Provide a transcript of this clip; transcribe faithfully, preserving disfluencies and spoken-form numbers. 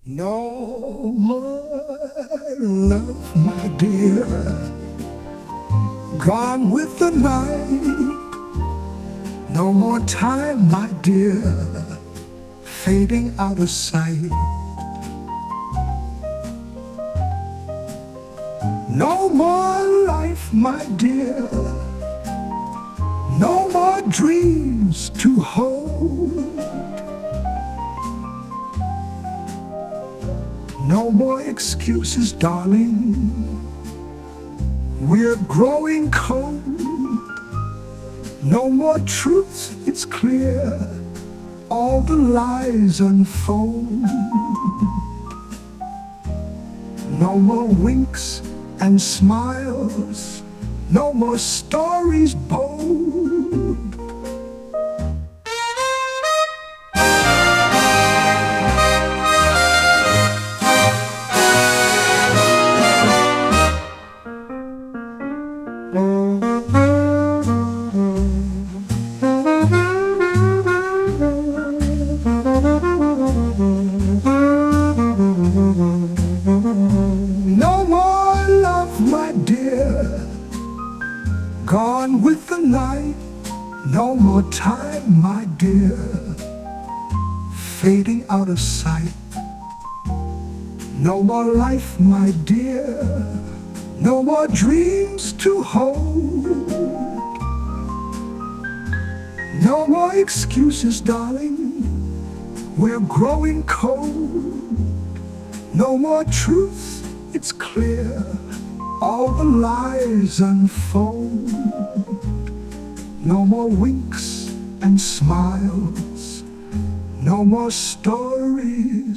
No more love, my dear, gone with the night. No more time, my dear, fading out of sight. No more life, my dear, no more dreams to hold. No more excuses, darling, we're growing cold. No more truths, it's clear, all the lies unfold. No more winks and smiles, no more stories bold. No more love, my dear, gone with the night. No more time, my dear, fading out of sight. No more life, my dear, no more dreams to hold. No more excuses, darling, we're growing cold. No more truth, it's clear, all the lies unfold. No more winks and smiles, no more stories